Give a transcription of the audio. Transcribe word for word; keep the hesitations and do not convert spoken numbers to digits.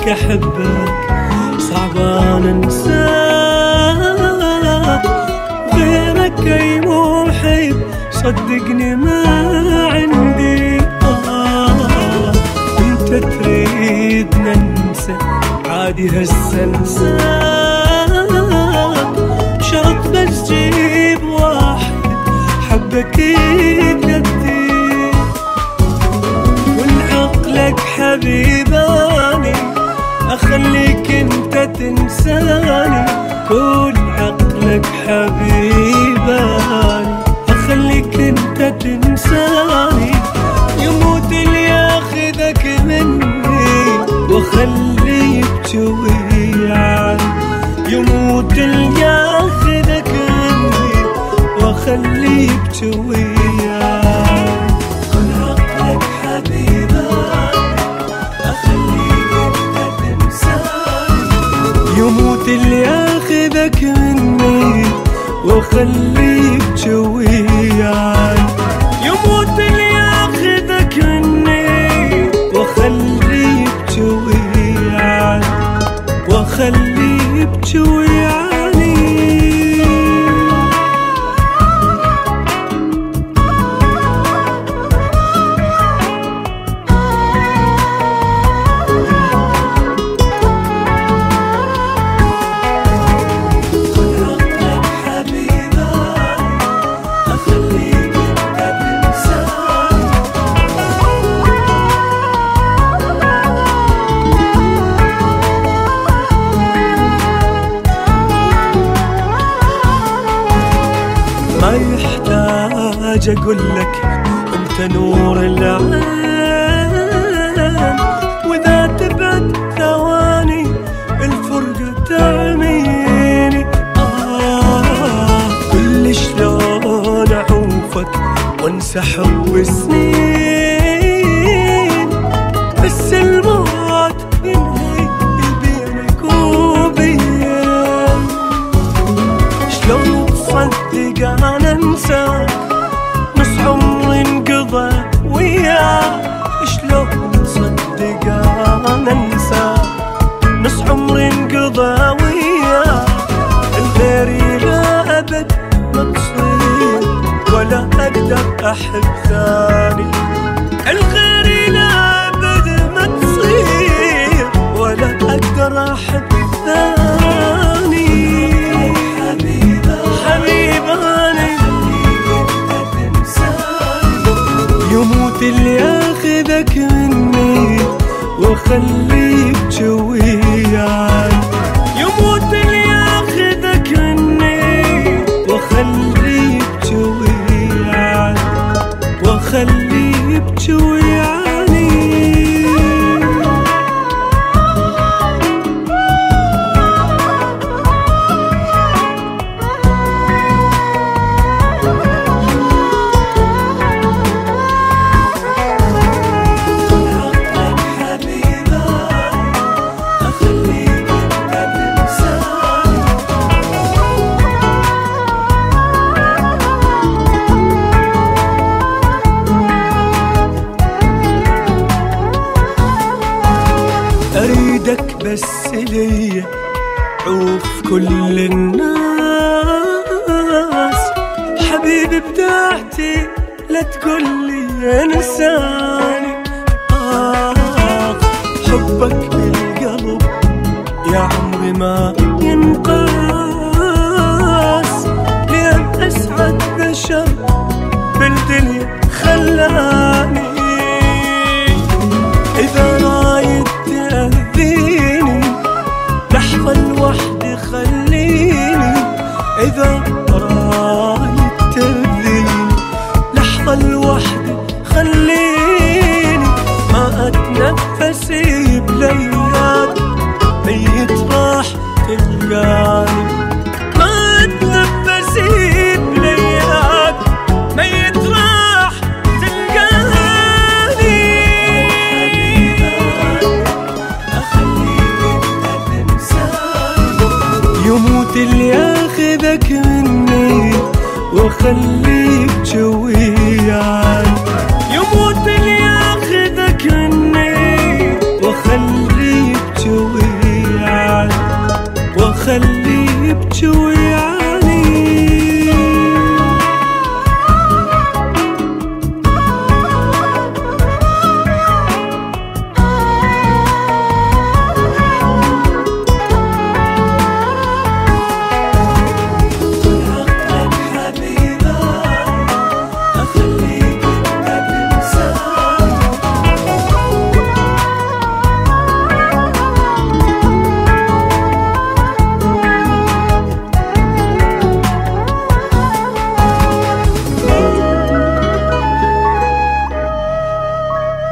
لك أحبك صعبان أنساك، غيرك أي محب صدقني ما عندي. آه أنت تريد ننسى عادي هسه انساك، شرط بس جيب واحد حبك يقدي، والعقلك حبيباني أخليك انت تنساني، كل عقلك حبيباني أخليك انت تنساني، يموت اللي ياخذك مني وخلي يبكي وياي، يموت اللي ياخذك مني وخلي يبكي وياي، كل عقلك حبيباني أخليك انت تنساني، يموت اللي ياخذك مني وخلي يبكي وياي، يموت اللي ياخذك مني وخلي يبكي وياي، وخلي يبكي وياني. ما يحتاج أقولك أنت نور العين، وإذا تبعد ثواني الفرقة تعميني. آه كل شلون أعوفك وانسى حب سنين، بس الموت ينهي بينك وبين، شلون تصدق أنا انساك نص عمري انقضى وياك، شلون تصدق أنا انساك نص عمري انقضى وياك، الغيري لا أبد ما تصير ولا أقدر أحب ثاني، الغيري لا أبد ما تصير ولا أقدر أحب ثاني، حبيباني يموت اللي ياخذك مني وخلي يبكي وياي، يموت اللي ياخذك مني وخلي يبكي وياي، وخلي يبكي وياني. أريدك بس ليا عوف كل الناس، حبيبي بداعتي لا تقولي انساني. آه حبك بالقلب يا عمري ما ينقاس، لين أسعد بشر بالدنيا خلاني، إذا رايد تأذيني لحظة لوحدي خليني، إذا رايد تأذيني لحظة لوحدي خليني، ما أتنفس بلياك ميت راح تلقاني، ما أتنفس بلياك ميت راح تلقاني، يموت اللي ياخذك مني وخلي يبكي